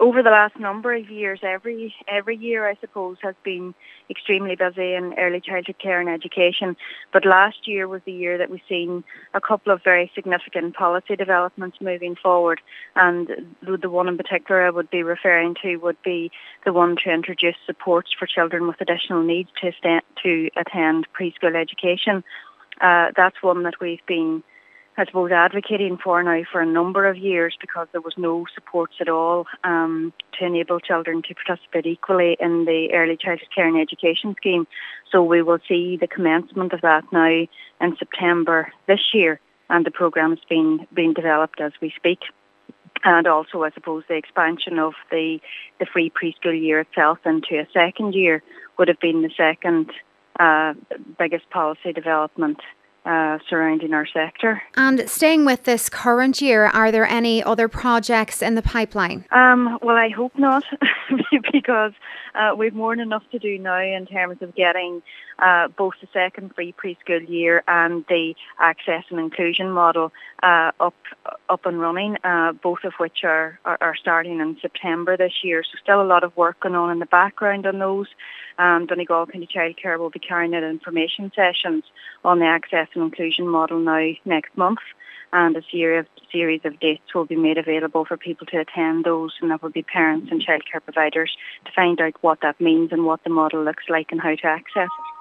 over the last number of years, every year, I suppose, has been extremely busy in early childhood care and education. But last year was the year that we've seen a couple of very significant policy developments moving forward. And the one in particular I would be referring to would be the one to introduce supports for children with additional needs to attend preschool education. That's one that we've been, I suppose, advocating for now for a number of years, because there was no supports at all to enable children to participate equally in the early childhood care and education scheme. So we will see the commencement of that now in September this year, and the programme is being developed as we speak. And also, I suppose, the expansion of the free preschool year itself into a second year would have been the second biggest policy development surrounding our sector. And staying with this current year, are there any other projects in the pipeline? Well, I hope not, because we've more than enough to do now in terms of getting both the second free preschool year and the access and inclusion model up and running, both of which are starting in September this year. So still a lot of work going on in the background on those. Donegal County Childcare will be carrying out information sessions on the access and inclusion model now next month, and a series of dates will be made available for people to attend those, and that will be parents and childcare providers, to find out what that means and what the model looks like and how to access it.